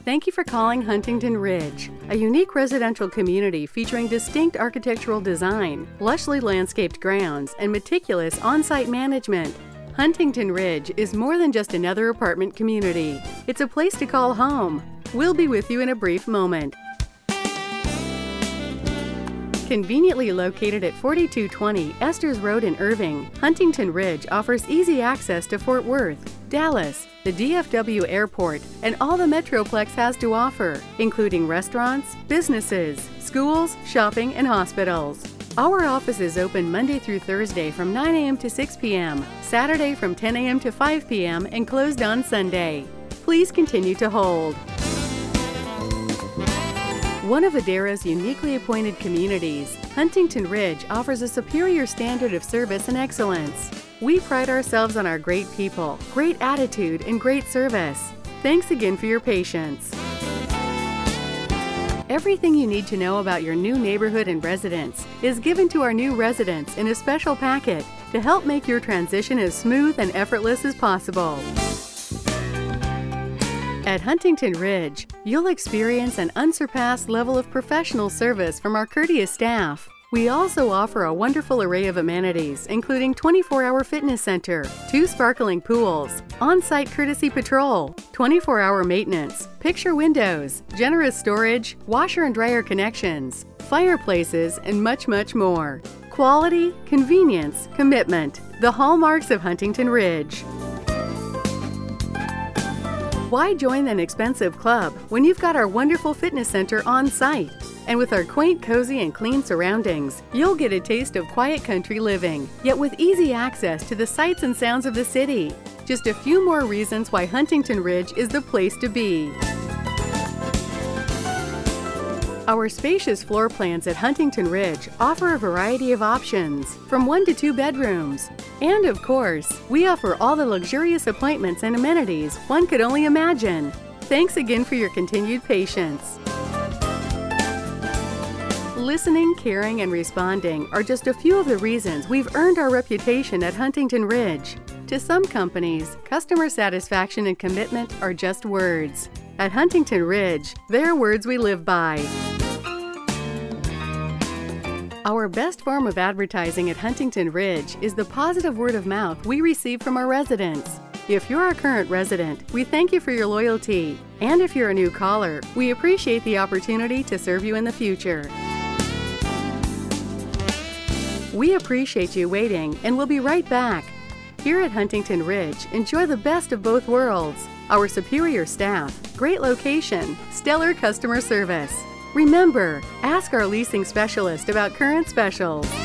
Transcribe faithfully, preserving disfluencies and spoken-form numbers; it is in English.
Thank you for calling Huntington Ridge, a unique residential community featuring distinct architectural design, lushly landscaped grounds, and meticulous on-site management. Huntington Ridge is more than just another apartment community. It's a place to call home. We'll be with you in a brief moment. Conveniently located at forty-two twenty Esters Road in Irving, Huntington Ridge offers easy access to Fort Worth, Dallas, the D F W Airport, and all the Metroplex has to offer, including restaurants, businesses, schools, shopping, and hospitals. Our office is open Monday through Thursday from nine a m to six p m, Saturday from ten a m to five p m, and closed on Sunday. Please continue to hold. One of Adara's uniquely appointed communities, Huntington Ridge offers a superior standard of service and excellence. We pride ourselves on our great people, great attitude, and great service. Thanks again for your patience. Everything you need to know about your new neighborhood and residents is given to our new residents in a special packet to help make your transition as smooth and effortless as possible. At Huntington Ridge, you'll experience an unsurpassed level of professional service from our courteous staff. We also offer a wonderful array of amenities, including twenty-four hour fitness center, two sparkling pools, on-site courtesy patrol, twenty-four hour maintenance, picture windows, generous storage, washer and dryer connections, fireplaces, and much, much more. Quality, convenience, commitment, the hallmarks of Huntington Ridge. Why join an expensive club when you've got our wonderful fitness center on site? And with our quaint, cozy, and clean surroundings, you'll get a taste of quiet country living, yet with easy access to the sights and sounds of the city. Just a few more reasons why Huntington Ridge is the place to be. Our spacious floor plans at Huntington Ridge offer a variety of options, from one to two bedrooms. And of course, we offer all the luxurious appointments and amenities one could only imagine. Thanks again for your continued patience. Listening, caring, and responding are just a few of the reasons we've earned our reputation at Huntington Ridge. To some companies, customer satisfaction and commitment are just words. At Huntington Ridge, they're words we live by. Our best form of advertising at Huntington Ridge is the positive word of mouth we receive from our residents. If you're a current resident, we thank you for your loyalty. And if you're a new caller, we appreciate the opportunity to serve you in the future. We appreciate you waiting, and we'll be right back. Here at Huntington Ridge, enjoy the best of both worlds. Our superior staff, great location, stellar customer service. Remember, ask our leasing specialist about current specials.